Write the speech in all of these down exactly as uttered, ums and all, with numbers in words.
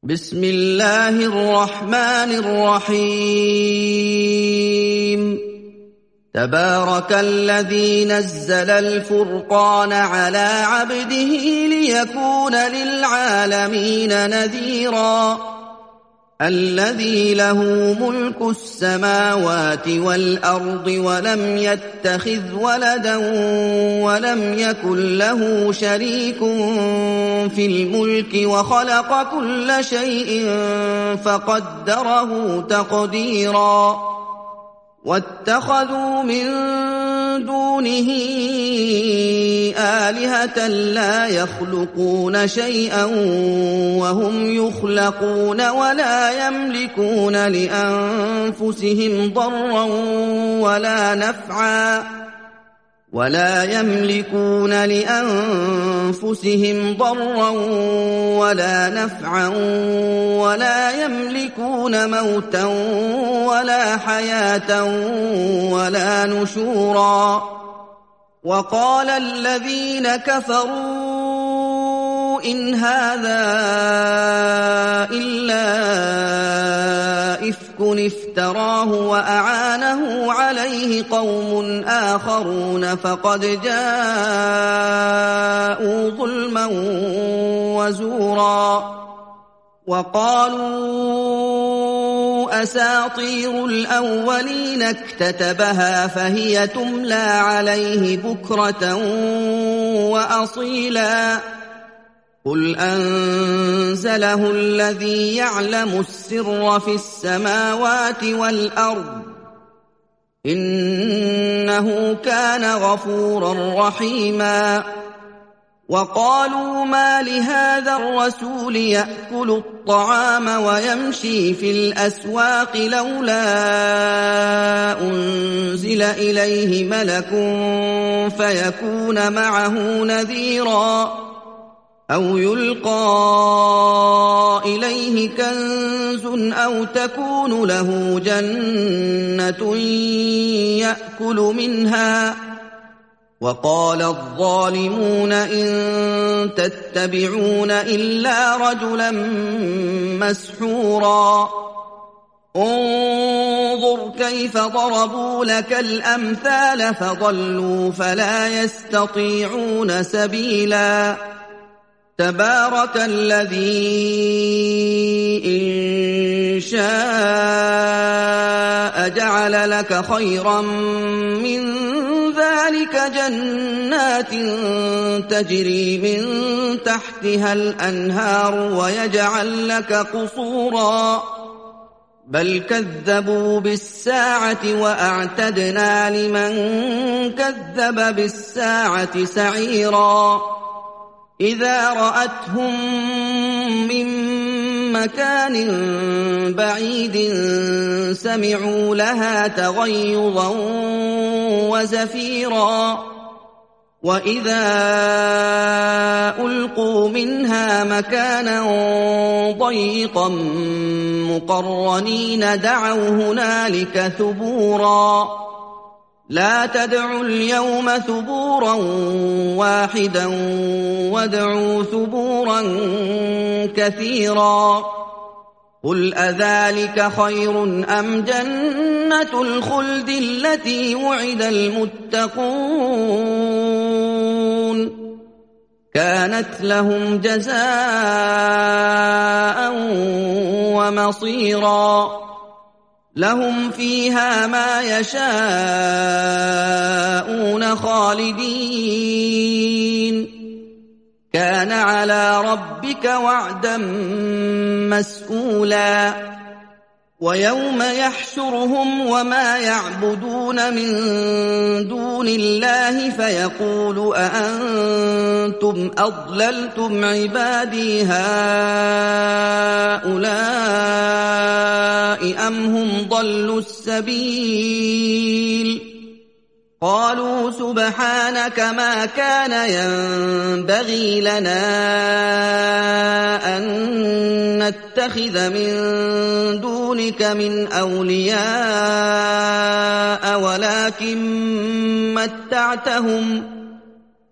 بسم الله الرحمن الرحيم تبارك الذي نزل الفرقان على عبده ليكون للعالمين نذيرا الذي له ملك السماوات والأرض ولم يتخذ ولدا ولم يكن له شريك في الملك وخلق كل شيء فقدره تقديرا واتخذوا من دونه آلهة لا يخلقون شيئا وهم يخلقون ولا يملكون لأنفسهم ضرا ولا نفعا ولا يملكون لأنفسهم ضرا ولا نفعا ولا يملكون موتا ولا حياة ولا نشورا وقال الذين كفروا إن هذا إلا إفك افتراه وأعانه عليه قوم آخرون فقد جاءوا ظلما وزورا وقالوا أساطير الأولين اكتتبها فهي تملى عليه بكرة وأصيلا قل أنزله الذي يعلم السر في السماوات والأرض إنه كان غفورا رحيما وقالوا ما لهذا الرسول يأكل الطعام ويمشي في الأسواق لولا أنزل إليه ملك فيكون معه نذيرا أو يلقى إليه كنز أو تكون له جنة يأكل منها وقال الظالمون إن تتبعون إلا رجلا مسحورا انظر كيف ضربوا لك الأمثال فضلوا فلا يستطيعون سبيلا تبارك الذي إن شاء جعل لك خيرا من ذلك جنات تجري من تحتها الأنهار ويجعل لك قصورا بل كذبوا بالساعة وأعتدنا لمن كذب بالساعة سعيرا إذا رأتهم من مكان بعيد سمعوا لها تغيظا وزفيرا وإذا ألقوا منها مكانا ضيقا مقرنين دعوا هنالك ثبورا لا تدعوا اليوم ثبورا واحدا وادعوا ثبورا كثيرا قل أذلك خير أم جنة الخلد التي وعد المتقون كانت لهم جزاء ومصيرا لهم فيها ما يشاءون خالدين كان على ربك وعدا مسئولا ويوم يحشرهم وما يعبدون من دون الله فيقول أأنتم أضللتم عبادي هؤلاء أم هم ضلوا السبيل قالوا سبحانك ما كان ينبغي لنا أن نتخذ من دونك من أولياء ولكن متعتهم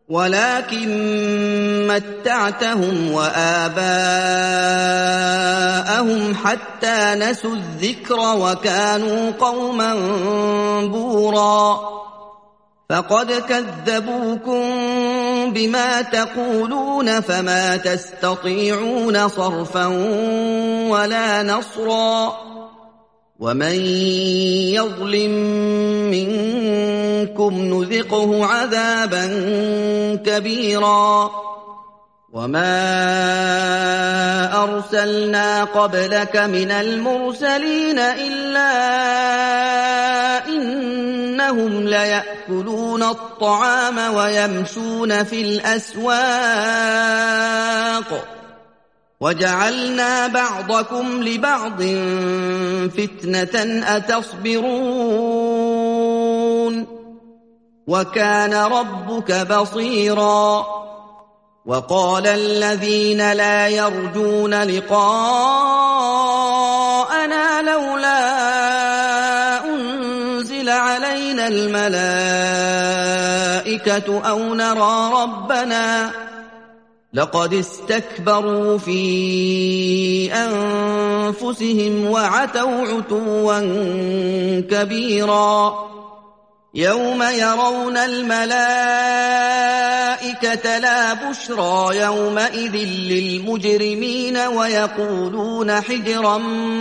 ولكن متعتهم وآباءهم فأبصرناهم حتى نسوا الذكر وكانوا قوما بورا فقد كذبوكم بما تقولون فما تستطيعون صرفا ولا نصرا ومن يظلم منكم نذقه عذابا كبيرا وما أرسلنا قبلك من المرسلين إلا إنهم ليأكلون الطعام ويمشون في الأسواق وجعلنا بعضكم لبعض فتنة أتصبرون وكان ربك بصيرا وقال الذين لا يرجون لقاءنا لولا أنزل علينا الملائكة أو نرى ربنا لقد استكبروا في أنفسهم وعتوا عتوا كبيرا يوم يرون الملائكة لا بشرى يومئذ للمجرمين ويقولون حجرا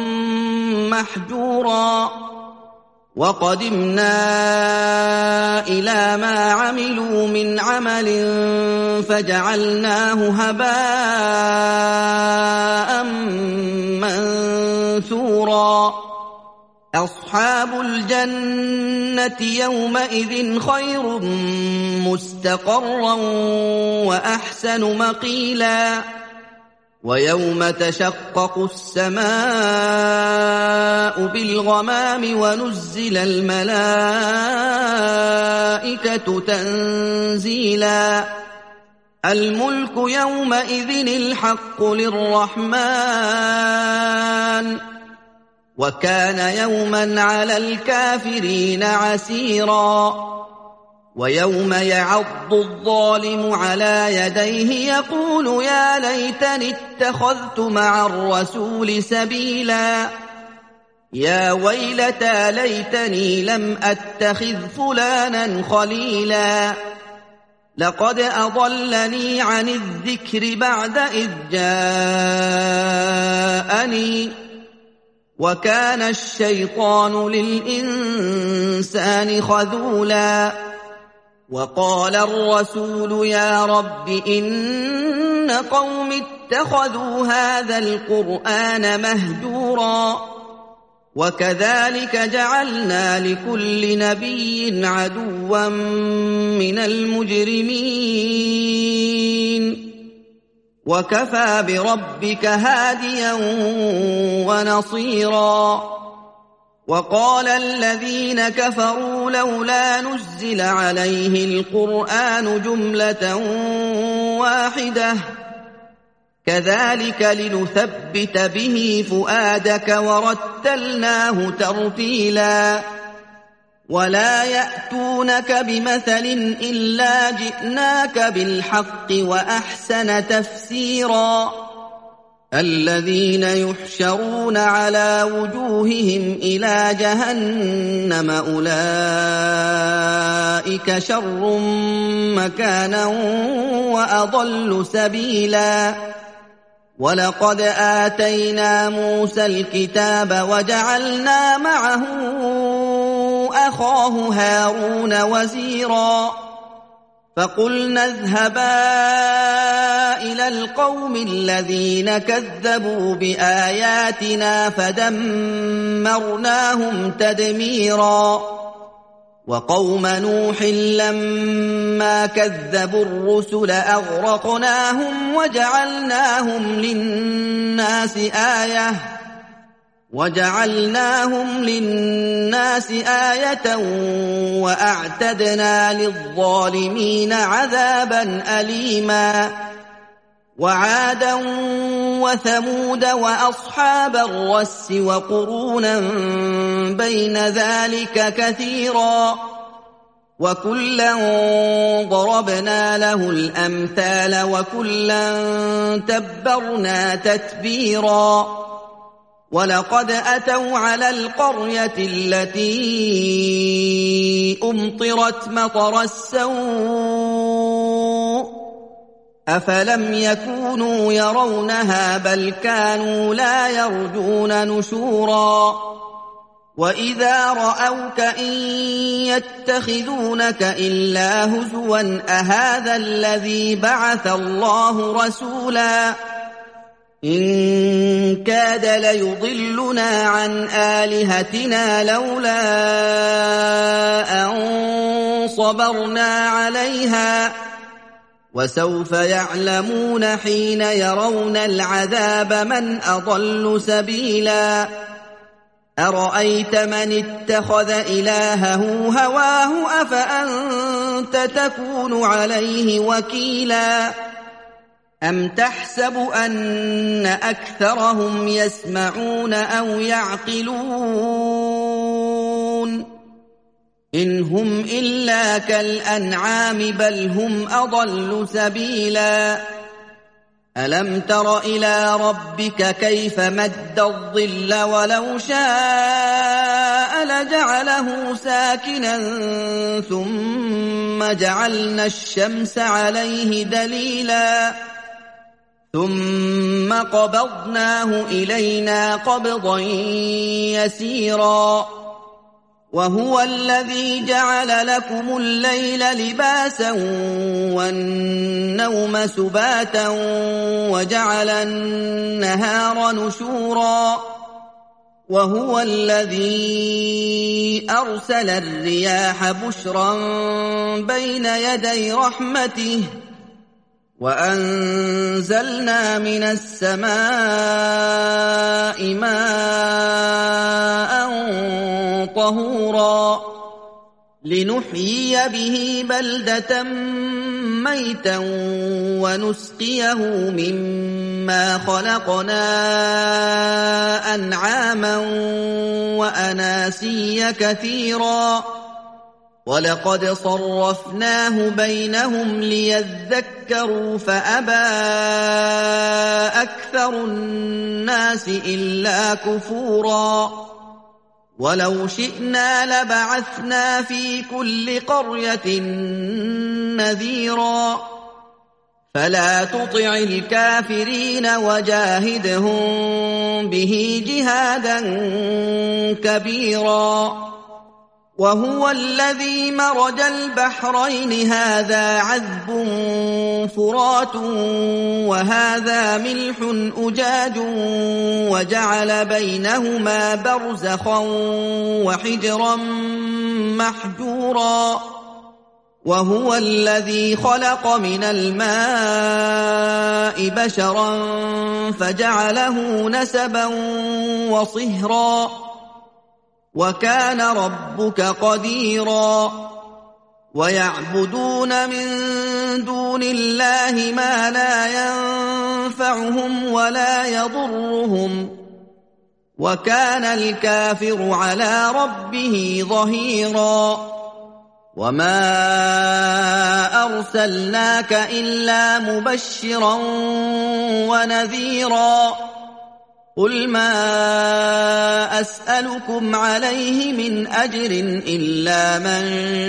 محجورا وقدمنا إلى ما عملوا من عمل فجعلناه هباء منثورا أصحاب الجنة يومئذ خير مستقرا وأحسن مقيلا ويوم تشقق السماء بالغمام ونزل الملائكة تنزيلا الملك يومئذ الحق للرحمن وكان يوما على الكافرين عسيرا ويوم يعض الظالم على يديه يقول يا ليتني اتخذت مع الرسول سبيلا يا ويلتى ليتني لم أتخذ فلانا خليلا لقد أضلني عن الذكر بعد إذ جاءني وكان الشيطان للإنسان خذولا وقال الرسول يا رب إن قوم اتخذوا هذا القرآن مهجورا وكذلك جعلنا لكل نبي عدوا من المجرمين وكفى بربك هاديا ونصيرا وقال الذين كفروا لولا نزل عليه القرآن جملة واحدة كذلك لنثبت به فؤادك ورتلناه ترتيلا ولا يأتونك بمثل إلا جئناك بالحق وأحسن تفسيرا الذين يحشرون على وجوههم إلى جهنم أولئك شر مكانا وأضل سبيلا ولقد آتينا موسى الكتاب وجعلنا معه أخاه هارون وزيرا فقلنا اذهبا إلى القوم الذين كذبوا بآياتنا فدمرناهم تدميرا وقوم نوح لما كذبوا الرسل أغرقناهم وجعلناهم للناس آية وجعلناهم للناس آية وأعتدنا للظالمين عذابا أليما وعادا وثمود وأصحاب الرس وقرونا بين ذلك كثيرا وكلا ضربنا له الأمثال وكلا تبرنا تتبيرا وَلَقَدْ أَتَوْا عَلَى الْقَرْيَةِ الَّتِي أُمْطِرَتْ مَطَرَ السَّوْءِ أَفَلَمْ يَكُونُوا يَرَوْنَهَا بَلْ كَانُوا لَا يَرْجُونَ نُشُورًا وَإِذَا رَأَوْكَ إِن يَتَّخِذُونَكَ إِلَّا هُزُوًا أَهَٰذَا الَّذِي بَعَثَ اللَّهُ رَسُولًا إِن كَادَ لَيُضِلُّنَا عَنْ آلِهَتِنَا لَوْلَا أَن صَبَرْنَا عَلَيْهَا وَسَوْفَ يَعْلَمُونَ حِينَ يَرَوْنَ الْعَذَابَ مَنْ أَضَلُّ سَبِيلًا أَرَأَيْتَ مَنِ اتَّخَذَ إِلَٰهَهُ هَوَاهُ أَفَأَنتَ تَكُونُ عَلَيْهِ وَكِيلًا أَمْ تَحْسَبُ أَنَّ أَكْثَرَهُمْ يَسْمَعُونَ أَوْ يَعْقِلُونَ إِنْ هُمْ إِلَّا كَالْأَنْعَامِ بَلْ هُمْ أَضَلُّ سَبِيلًا أَلَمْ تَرَ إِلَىٰ رَبِّكَ كَيْفَ مَدَّ الظِّلَّ وَلَوْ شَاءَ لَجَعَلَهُ سَاكِنًا ثُمَّ جَعَلْنَا الشَّمْسَ عَلَيْهِ دَلِيلًا ثُمَّ قَبَضْنَاهُ إِلَيْنَا قَبْضًا يَسِيرًا وَهُوَ الَّذِي جَعَلَ لَكُمُ اللَّيْلَ لِبَاسًا وَالنَّوْمَ سُبَاتًا وَجَعَلَ النَّهَارَ نُشُورًا وَهُوَ الَّذِي أَرْسَلَ الرِّيَاحَ بُشْرًا بَيْنَ يَدَيْ رَحْمَتِهِ وَأَنزَلْنَا مِنَ السَّمَاءِ مَاءً طَهُورًا لِنُحْيِيَ بِهِ بَلْدَةً مَّيْتًا وَنُسْقِيَهُ مِمَّا خَلَقْنَا أَنْعَامًا وَأَنَاسِيَّ كَثِيرًا وَلَقَدْ صَرَّفْنَاهُ بَيْنَهُمْ لِيَذَّكَّرُوا فَأَبَىٰ أَكْثَرُ النَّاسِ إِلَّا كُفُورًا وَلَوْ شِئْنَا لَبَعَثْنَا فِي كُلِّ قَرْيَةٍ نَّذِيرًا فَلَا تُطِعِ الْكَافِرِينَ وَجَاهِدْهُم بِهِ جِهَادًا كَبِيرًا وَهُوَ الَّذِي مَرَجَ الْبَحْرَيْنِ هَٰذَا عَذْبٌ فُرَاتٌ وَهَٰذَا مِلْحٌ أُجَاجٌ وَجَعَلَ بَيْنَهُمَا بَرْزَخًا وَحِجْرًا مَّحْجُورًا وَهُوَ الَّذِي خَلَقَ مِنَ الْمَاءِ بَشَرًا فَجَعَلَهُ نَسَبًا وَصِهْرًا وَكَانَ رَبُّكَ قَدِيرًا وَيَعْبُدُونَ مِن دُونِ اللَّهِ مَا لَا يَنفَعُهُمْ وَلَا يَضُرُّهُمْ وَكَانَ الْكَافِرُ عَلَىٰ رَبِّهِ ظَهِيرًا وَمَا أَرْسَلْنَاكَ إِلَّا مُبَشِّرًا وَنَذِيرًا قُلْ مَا أَسْأَلُكُمْ عَلَيْهِ مِنْ أَجْرٍ إِلَّا مَن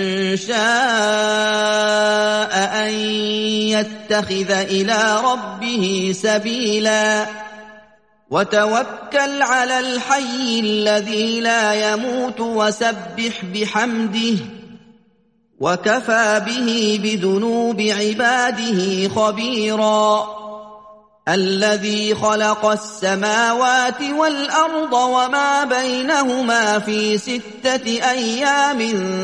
شَاءَ أَن يَتَّخِذَ إِلَىٰ رَبِّهِ سَبِيلًا وَتَوَكَّلْ عَلَى الْحَيِّ الَّذِي لَا يَمُوتُ وَسَبِّحْ بِحَمْدِهِ وَكَفَىٰ بِهِ بِذُنُوبِ عِبَادِهِ خَبِيرًا الَّذِي خَلَقَ السَّمَاوَاتِ وَالْأَرْضَ وَمَا بَيْنَهُمَا فِي سِتَّةِ أَيَّامٍ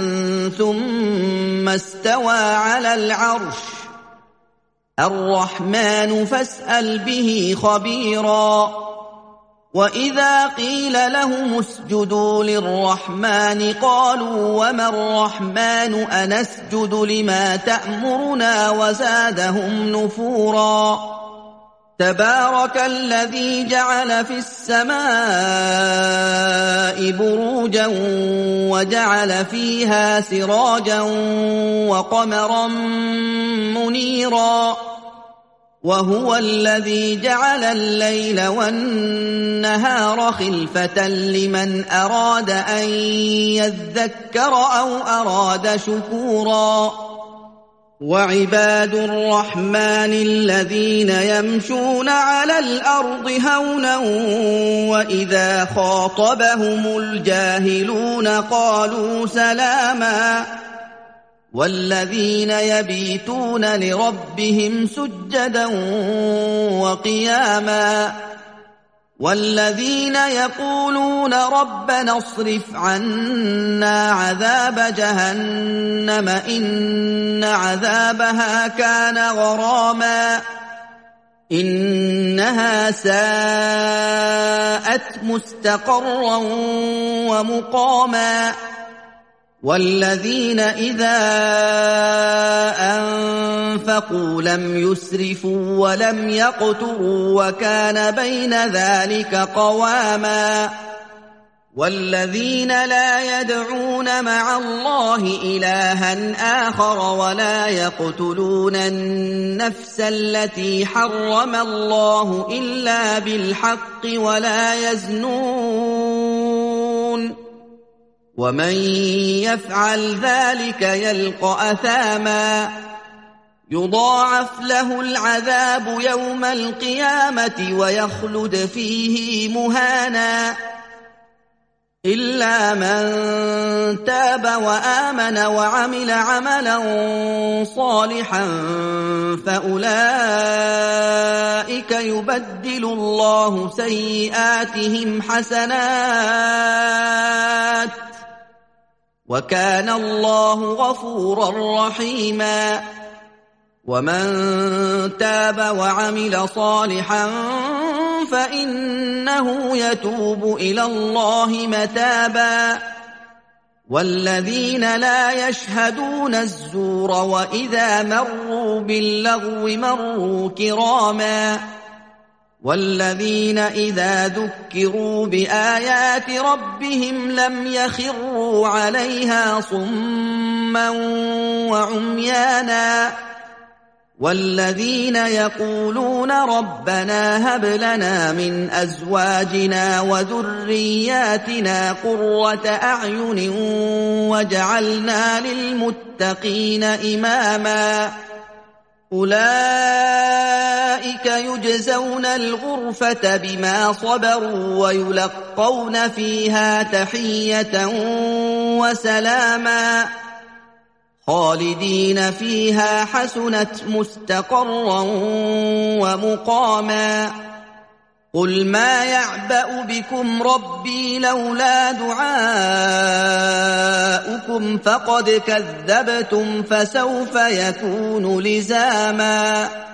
ثُمَّ اسْتَوَىٰ عَلَى الْعَرْشِ الرَّحْمَٰنُ فَاسْأَلْ بِهِ خَبِيرًا وَإِذَا قِيلَ لَهُمُ اسْجُدُوا لِلرَّحْمَٰنِ قَالُوا وَمَا الرَّحْمَٰنُ أَنَسْجُدُ لِمَا تَأْمُرُنَا وَزَادَهُمْ نُفُورًا تَبَارَكَ الَّذِي جَعَلَ فِي السَّمَاءِ بُرُوجًا وَجَعَلَ فِيهَا سِرَاجًا وَقَمَرًا مُّنِيرًا وهو الذي جعل الليل والنهار خلفة لمن أراد أن يذكر أو أراد شكورا وعباد الرحمن الذين يمشون على الأرض هونا وإذا خاطبهم الجاهلون قالوا سلاما والذين يبيتون لربهم سجدا وقياما والذين يقولون ربنا اصرف عنا عذاب جهنم إن عذابها كان غراما إنها ساءت مستقرا ومقاما والذين إذا أنفقوا لم يسرفوا ولم يقتروا وكان بين ذلك قواما والذين لا يدعون مع الله إلها آخر ولا يقتلون النفس التي حرم الله إلا بالحق ولا يزنون ومن يفعل ذلك يلقى أثاما يضاعف له العذاب يوم القيامة ويخلد فيه مهانا إلا من تاب وآمن وعمل عملا صالحا فأولئك يبدل الله سيئاتهم حسنات وكان الله غفورا رحيما ومن تاب وعمل صالحا فإنه يتوب إلى الله متابا والذين لا يشهدون الزور وإذا مروا باللغو مروا كراما والذين إذا ذكروا بآيات ربهم لم يخروا عليها صما وعميانا والذين يقولون ربنا هب لنا من أزواجنا وذرياتنا قرة أعين واجعلنا للمتقين إماما أولئك يجزون الغرفة بما صبروا ويلقون فيها تحية وسلاما خالدين فيها حسنت مستقرا ومقاما قل ما يعبأ بكم ربي لولا دعاؤكم فقد كذبتم فسوف يكون لزاما